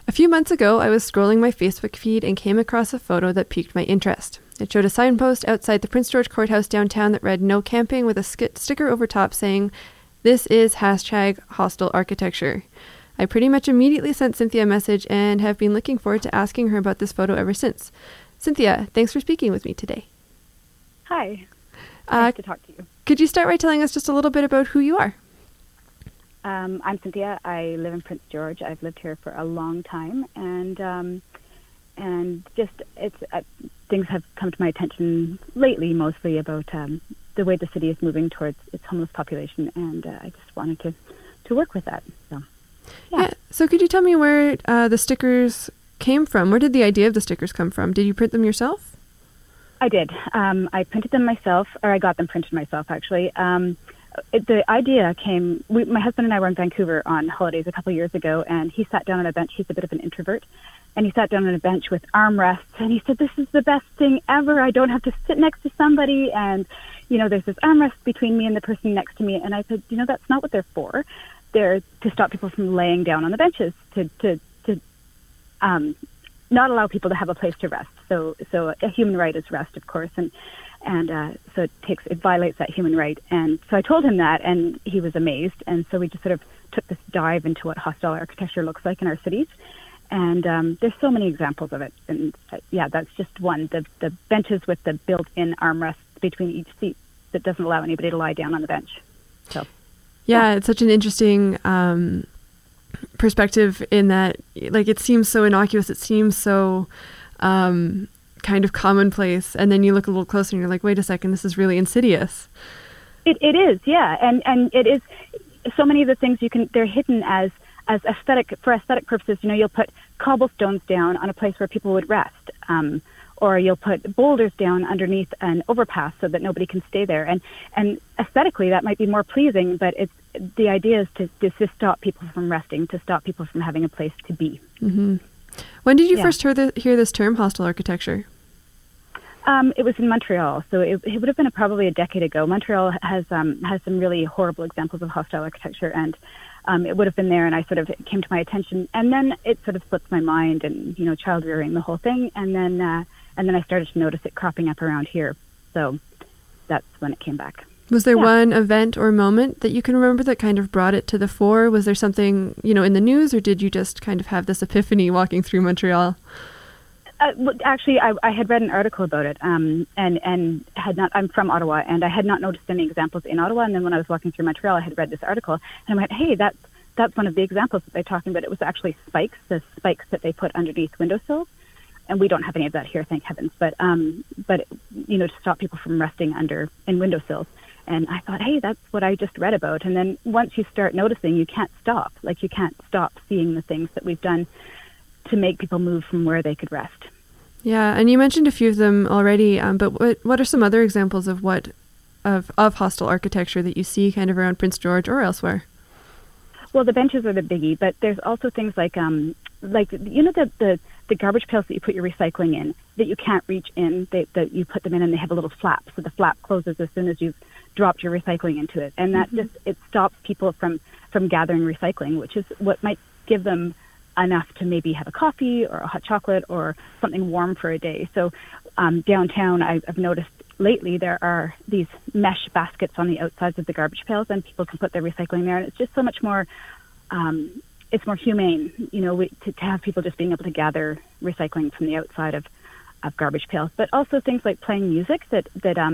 A few months ago, I was scrolling my Facebook feed and came across a photo that piqued my interest. It showed a signpost outside the Prince George Courthouse downtown that read "No Camping" with a sticker over top saying, "This is #hostile architecture." I pretty much immediately sent Cynthia a message and have been looking forward to asking her about this photo ever since. Cynthia, thanks for speaking with me today. Hi. Nice to talk to you. Could you start by telling us just a little bit about who you are? I'm Cynthia. I live in Prince George. I've lived here for a long time, and things have come to my attention lately, mostly about the way the city is moving towards its homeless population, and I just wanted to work with that. So, yeah. So could you tell me where the stickers came from? Where did the idea of the stickers come from? Did you print them yourself? I did. I printed them myself, or I got them printed myself, actually. The idea came, my husband and I were in Vancouver on holidays a couple of years ago, and he sat down on a bench. He's a bit of an introvert, and he sat down on a bench with armrests, and he said, "This is the best thing ever. I don't have to sit next to somebody, and, there's this armrest between me and the person next to me." And I said, that's not what they're for. They're to stop people from laying down on the benches, to not allow people to have a place to rest. So a human right is rest, of course, and so it violates that human right. And so I told him that, and he was amazed. And so we just sort of took this dive into what hostile architecture looks like in our cities. And there's so many examples of it. And that's just one. The benches with the built-in armrests between each seat that doesn't allow anybody to lie down on the bench. So yeah, it's such an interesting perspective in that, it seems so innocuous. It seems so kind of commonplace, and then you look a little closer and you're like, wait a second, this is really insidious. It is, yeah, and it is. So many of the things they're hidden as aesthetic purposes. You'll put cobblestones down on a place where people would rest, or you'll put boulders down underneath an overpass so that nobody can stay there. And aesthetically, that might be more pleasing, but the idea is to stop people from resting, to stop people from having a place to be. Mm-hmm. When did you first hear this term, hostile architecture? It was in Montreal, so it would have been probably a decade ago. Montreal has some really horrible examples of hostile architecture, and it would have been there, and it came to my attention, and then it sort of slipped my mind, and child rearing, the whole thing, and then I started to notice it cropping up around here. So that's when it came back. Was there one event or moment that you can remember that kind of brought it to the fore? Was there something in the news, or did you just kind of have this epiphany walking through Montreal? Actually, I had read an article about it, and had not. I'm from Ottawa, and I had not noticed any examples in Ottawa. And then when I was walking through Montreal, I had read this article, and I went, "Hey, that's one of the examples that they're talking about." It was actually the spikes that they put underneath windowsills, and we don't have any of that here, thank heavens. But to stop people from resting in windowsills. And I thought, hey, that's what I just read about. And then once you start noticing, you can't stop. You can't stop seeing the things that we've done to make people move from where they could rest. Yeah, and you mentioned a few of them already, but what are some other examples of hostile architecture that you see kind of around Prince George or elsewhere? Well, the benches are the biggie, but there's also things like the garbage pails that you put your recycling in that you can't reach in, that you put them in and they have a little flap, so the flap closes as soon as you've dropped your recycling into it, and that it stops people from gathering recycling, which is what might give them enough to maybe have a coffee or a hot chocolate or something warm for a day. So downtown, I've noticed lately there are these mesh baskets on the outsides of the garbage pails, and people can put their recycling there, and it's just so much more it's more humane, to have people just being able to gather recycling from the outside of garbage pails. But also things like playing music that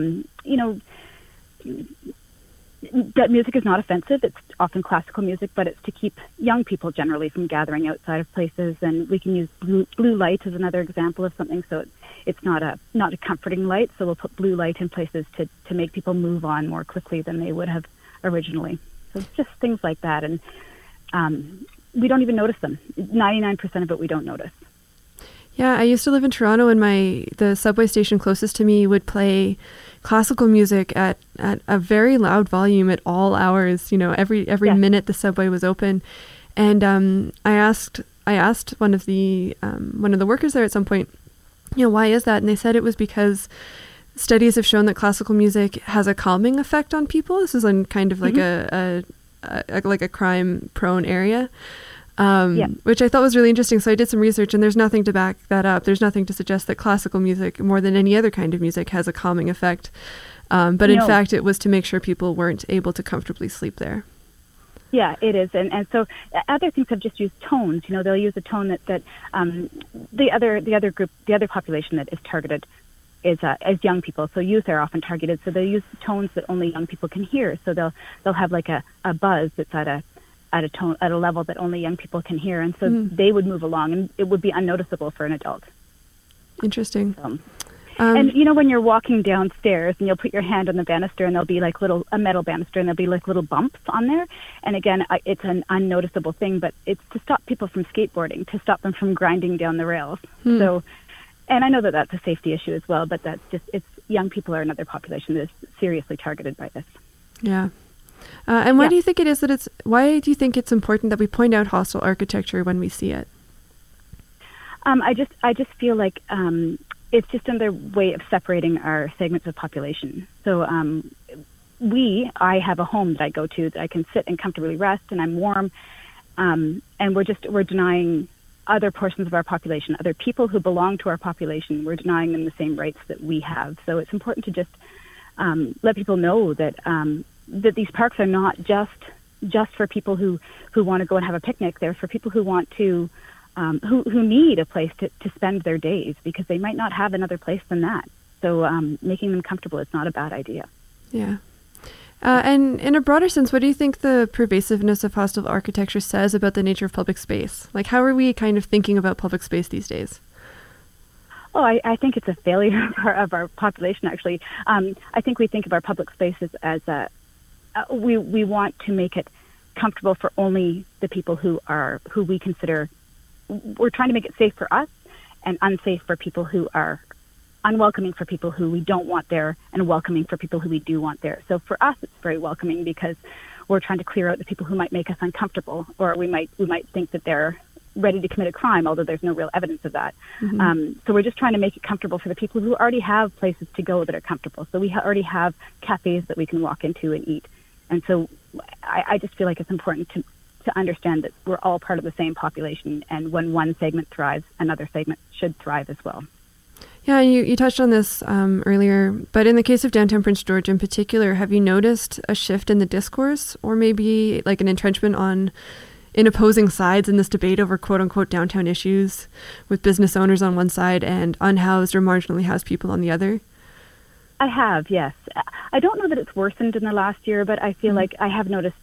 music is not offensive. It's often classical music, but it's to keep young people generally from gathering outside of places. And we can use blue light as another example of something. So it's not a comforting light. So we'll put blue light in places to make people move on more quickly than they would have originally. So it's just things like that. And we don't even notice them. 99% of it we don't notice. Yeah, I used to live in Toronto, and the subway station closest to me would play classical music at a very loud volume at all hours. Every minute the subway was open, and I asked one of the workers there at some point, why is that? And they said it was because studies have shown that classical music has a calming effect on people. This is on kind of like a crime-prone area. which I thought was really interesting. So I did some research, and there's nothing to back that up. There's nothing to suggest that classical music, more than any other kind of music, has a calming effect. But in fact, it was to make sure people weren't able to comfortably sleep there. Yeah, it is. And so other things have just used tones. They'll use a tone that the other population that is targeted is young people. So youth are often targeted. So they'll use tones that only young people can hear. So they'll have like a buzz that's at a level that only young people can hear. And so they would move along, and it would be unnoticeable for an adult. Interesting. And when you're walking downstairs and you'll put your hand on the banister, and there'll be like a metal banister, and there'll be like little bumps on there. And again, it's an unnoticeable thing, but it's to stop people from skateboarding, to stop them from grinding down the rails. So, and I know that that's a safety issue as well, but it's young people are another population that is seriously targeted by this. Yeah. And why do you think it is why do you think it's important that we point out hostile architecture when we see it? I just feel like, it's just another way of separating our segments of population. So I have a home that I go to that I can sit and comfortably rest, and I'm warm, and we're denying other portions of our population, other people who belong to our population, we're denying them the same rights that we have. So it's important to just let people know that that these parks are not just for people who want to go and have a picnic. They're for people who want to who need a place to spend their days, because they might not have another place than that. So making them comfortable is not a bad idea. Yeah. And in a broader sense, what do you think the pervasiveness of hostile architecture says about the nature of public space? Like, how are we kind of thinking about public space these days? Oh, I think it's a failure of our population, actually. I think we think of our public spaces as we want to make it comfortable for only the people who we consider. We're trying to make it safe for us and unsafe for people who are unwelcoming for people who we don't want there, and welcoming for people who we do want there. So for us, it's very welcoming because we're trying to clear out the people who might make us uncomfortable, or we might think that they're ready to commit a crime, although there's no real evidence of that. So we're just trying to make it comfortable for the people who already have places to go that are comfortable. So we already have cafes that we can walk into and eat. And so I just feel like it's important to understand that we're all part of the same population, and when one segment thrives, another segment should thrive as well. Yeah, you touched on this earlier, but in the case of downtown Prince George in particular, have you noticed a shift in the discourse, or maybe like an entrenchment in opposing sides in this debate over quote-unquote downtown issues, with business owners on one side and unhoused or marginally housed people on the other? I have, yes. I don't know that it's worsened in the last year, but I feel like I have noticed.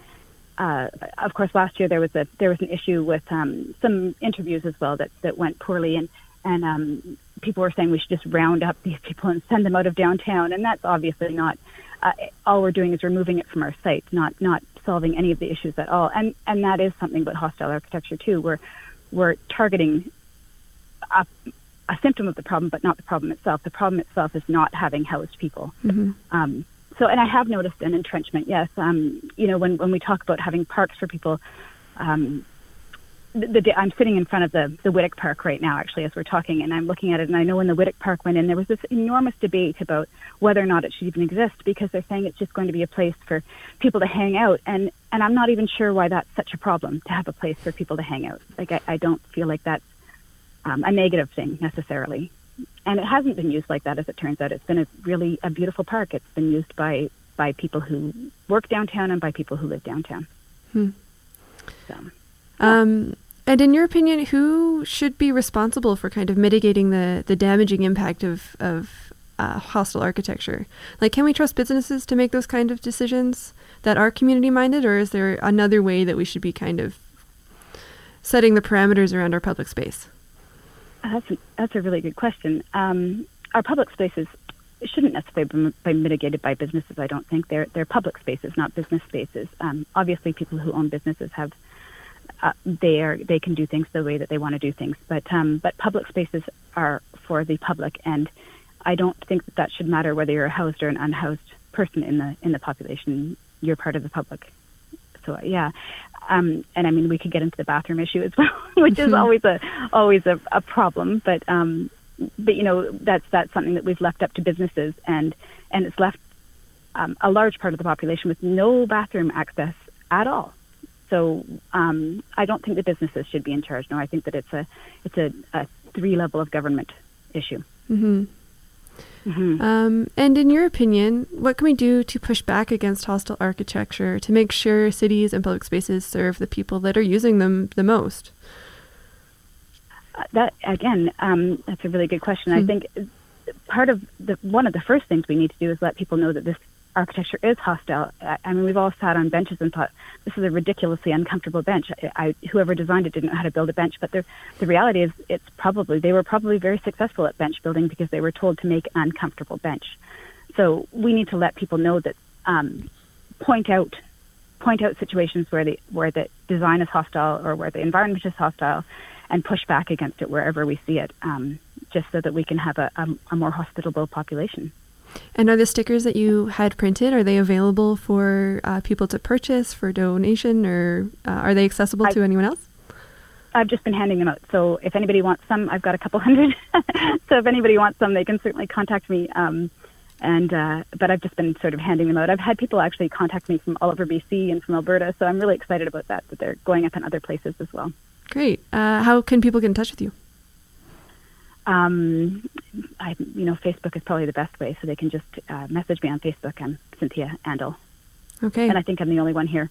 Of course, last year there was an issue with some interviews as well that went poorly, and people were saying we should just round up these people and send them out of downtown, and that's obviously not. All we're doing is removing it from our site, not solving any of the issues at all, and that is something about hostile architecture too. We're targeting a symptom of the problem, but not the problem itself. The problem itself is not having housed people. So, and I have noticed an entrenchment, yes. When we talk about having parks for people, I'm sitting in front of the Whittick Park right now, actually, as we're talking, and I'm looking at it, and I know when the Whittick Park went in, there was this enormous debate about whether or not it should even exist, because they're saying it's just going to be a place for people to hang out, and I'm not even sure why that's such a problem, to have a place for people to hang out. Like, I don't feel like that's a negative thing, necessarily. And it hasn't been used like that, as it turns out. It's been a beautiful park. It's been used by people who work downtown and by people who live downtown. So, and in your opinion, who should be responsible for kind of mitigating the damaging impact of hostile architecture? Like, can we trust businesses to make those kind of decisions that are community-minded, or is there another way that we should be kind of setting the parameters around our public space? That's a really good question. Our public spaces shouldn't necessarily be mitigated by businesses. I don't think they're public spaces, not business spaces. Obviously, people who own businesses have they can do things the way that they want to do things. But public spaces are for the public, and I don't think that should matter whether you're a housed or an unhoused person in the population. You're part of the public. So yeah. And I mean, we could get into the bathroom issue as well, which is always a problem. But that's something that we've left up to businesses, and it's left a large part of the population with no bathroom access at all. So I don't think the businesses should be in charge. No, I think that it's a 3-level of government issue. Mm-hmm. Mm-hmm. And in your opinion, what can we do to push back against hostile architecture to make sure cities and public spaces serve the people that are using them the most? That again, that's a really good question. I think one of the first things we need to do is let people know that this architecture is hostile. I mean, we've all sat on benches and thought, this is a ridiculously uncomfortable bench. Whoever designed it didn't know how to build a bench. But the reality is they were probably very successful at bench building because they were told to make an uncomfortable bench. So we need to let people know that, point out situations where the design is hostile or where the environment is hostile, and push back against it wherever we see it, just so that we can have a more hospitable population. And are the stickers that you had printed, are they available for people to purchase for donation, or are they accessible to anyone else? I've just been handing them out. So if anybody wants some, I've got a couple hundred. So if anybody wants some, they can certainly contact me. But I've just been sort of handing them out. I've had people actually contact me from all over BC and from Alberta. So I'm really excited about that they're going up in other places as well. Great. How can people get in touch with you? Facebook is probably the best way, so they can just message me on Facebook. I'm Cynthia Andel. Okay. And I think I'm the only one here.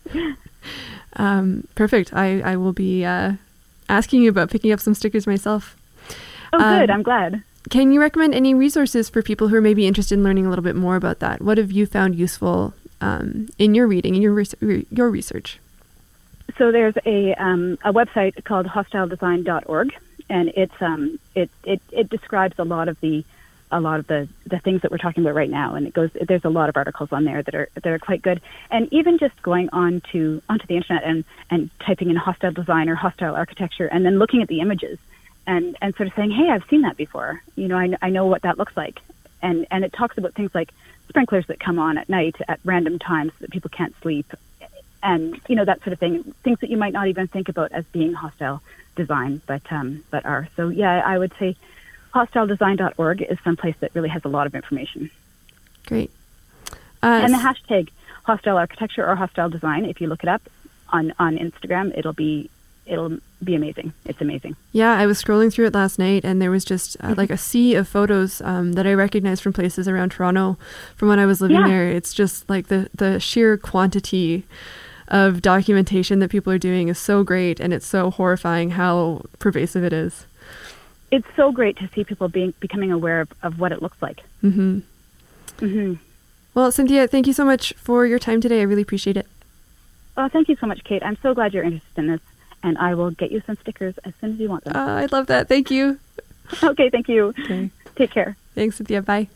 Perfect. I will be asking you about picking up some stickers myself. Oh, good. I'm glad. Can you recommend any resources for people who are maybe interested in learning a little bit more about that? What have you found useful in your reading, in your research? So there's a website called hostiledesign.org. And it describes a lot of the things that we're talking about right now, and there's a lot of articles on there that are quite good. And even just going onto the internet and typing in hostile design or hostile architecture, and then looking at the images and sort of saying, hey, I've seen that before. I know what that looks like. And it talks about things like sprinklers that come on at night at random times so that people can't sleep, and that sort of thing. Things that you might not even think about as being hostile design, but are. So yeah, I would say hostiledesign.org is someplace that really has a lot of information. Great. And the hashtag hostile architecture or hostile design, if you look it up on Instagram, it'll be amazing. It's amazing. Yeah, I was scrolling through it last night, and there was just like a sea of photos that I recognized from places around Toronto from when I was living there. It's just like the sheer quantity of documentation that people are doing is so great, and it's so horrifying how pervasive it is. It's so great to see people becoming aware of what it looks like. Mm-hmm. Mm-hmm. Well, Cynthia, thank you so much for your time today. I really appreciate it. Oh, thank you so much, Kate. I'm so glad you're interested in this, and I will get you some stickers as soon as you want them. I love that. Thank you. Okay, thank you. Okay. Take care. Thanks, Cynthia. Bye.